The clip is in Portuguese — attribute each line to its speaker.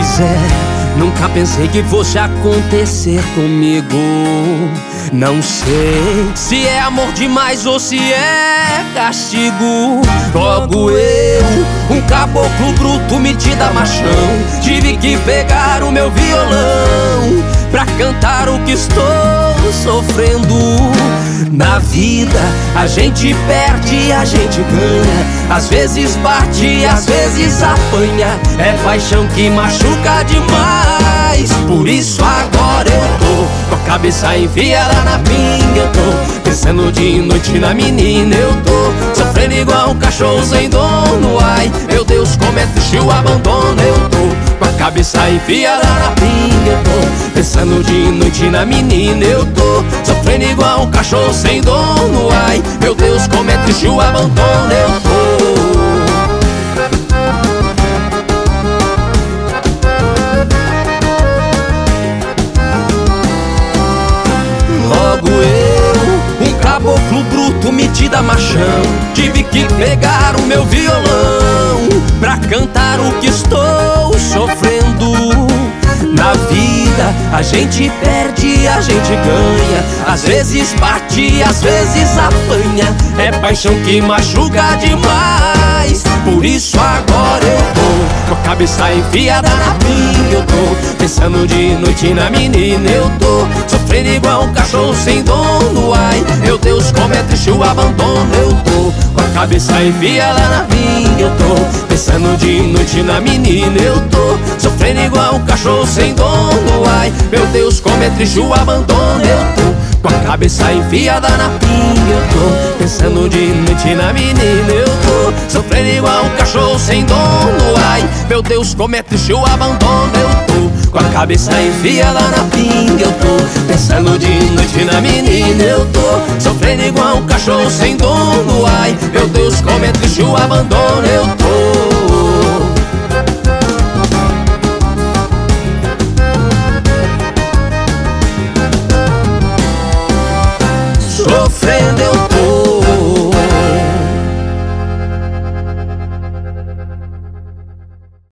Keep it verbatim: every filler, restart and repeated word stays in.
Speaker 1: Pois é, nunca pensei que fosse acontecer comigo. Não sei se é amor demais ou se é castigo. Logo eu, um caboclo bruto, metida machão, tive que pegar o meu violão pra cantar o que estou sofrendo. Na vida a gente perde, a gente ganha, às vezes bate, às vezes apanha. É paixão que machuca demais. Por isso agora eu tô com a cabeça enfiada na pinga. Eu tô pensando de noite na menina. Eu tô sofrendo igual um cachorro sem dono. Ai, meu Deus, como é triste o abandono. Eu tô com a cabeça enfiada na pinga. Eu tô pensando de noite na menina. Eu tô sofrendo igual um cachorro sem dono. Ai, meu Deus, como é triste o abandono. Eu tô. Logo eu, um caboclo bruto, metida machão, tive que pegar o meu violão pra cantar o que estou sofrendo. Na vida a gente perde, a gente ganha, às vezes bate, às vezes apanha. É paixão que machuca demais. Por isso agora eu tô com a cabeça enfiada na pinga. Eu tô pensando de noite na menina. Eu tô sofrendo igual um cachorro sem dono. Ai, meu Deus, como é triste o abandono. Eu tô com a cabeça enfiada na pinga. Eu tô pensando de noite na menina. Eu tô sofrendo igual um cachorro sem dono. Ai, meu Deus, como é triste o abandono. Eu tô com a cabeça enfiada na pinga. Eu tô pensando de noite na menina. Eu tô sofrendo igual um cachorro sem dono. Ai, meu Deus, como é triste o abandono. Eu tô com a cabeça enfiada na pinga. Eu tô pensando de noite na menina. Eu tô sofrendo igual um cachorro sem dono. Ai, meu Deus, como é triste o abandono. Eu tô sofrendo, eu tô